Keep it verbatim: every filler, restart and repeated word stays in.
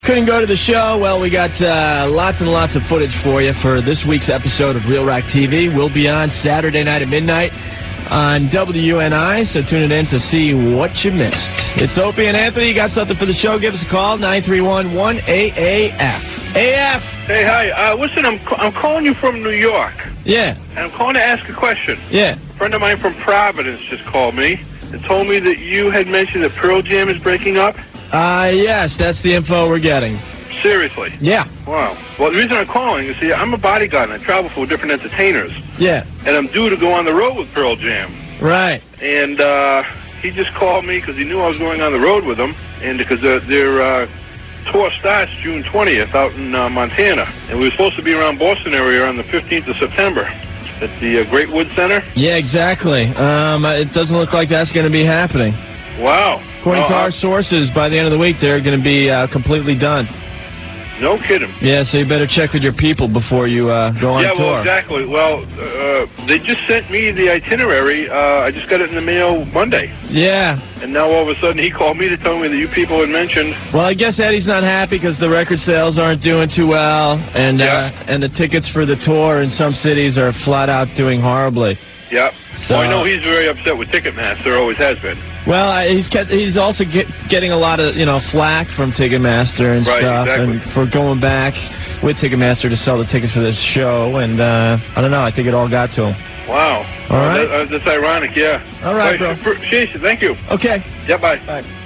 Couldn't go to the show? Well, we got uh, lots and lots of footage for you for this week's episode of Real Rack T V. We'll be on Saturday night at midnight on W N I, so tune it in to see what you missed. It's Opie and Anthony. You got something for the show? Give us a call, nine three one, one A A F. A F! Hey, hi. Uh, listen, I'm, I'm calling you from New York. Yeah. And I'm calling to ask a question. Yeah. A friend of mine from Providence just called me and told me that you had mentioned that Pearl Jam is breaking up. Uh, yes, that's the info we're getting. Seriously? Yeah. Wow. Well, the reason I'm calling is, see, I'm a bodyguard and I travel for different entertainers. Yeah. And I'm due to go on the road with Pearl Jam. Right. And uh, he just called me because he knew I was going on the road with them, and because their, their uh, tour starts June twentieth out in uh, Montana. And we were supposed to be around Boston area on the fifteenth of September at the uh, Great Wood Center. Yeah, exactly. Um, it doesn't look like that's going to be happening. Wow. According no, to our I, sources, by the end of the week, they're going to be uh, completely done. No kidding. Yeah, so you better check with your people before you uh, go on yeah, tour. Yeah, well, exactly. Well, uh, they just sent me the itinerary. Uh, I just got it in the mail Monday. Yeah. And now all of a sudden he called me to tell me that you people had mentioned. Well, I guess Eddie's not happy because the record sales aren't doing too well, and yeah. uh, and the tickets for the tour in some cities are flat out doing horribly. Yep. So, well, I know he's very upset with Ticketmaster. Always has been. Well, uh, he's get, he's also get, getting a lot of you know flack from Ticketmaster and right, stuff, exactly. and for going back with Ticketmaster to sell the tickets for this show. And uh, I don't know. I think it all got to him. Wow. All right. That, uh, that's ironic. Yeah. All right, bro. Sheesh, thank you. Okay. Yeah. Bye. Bye.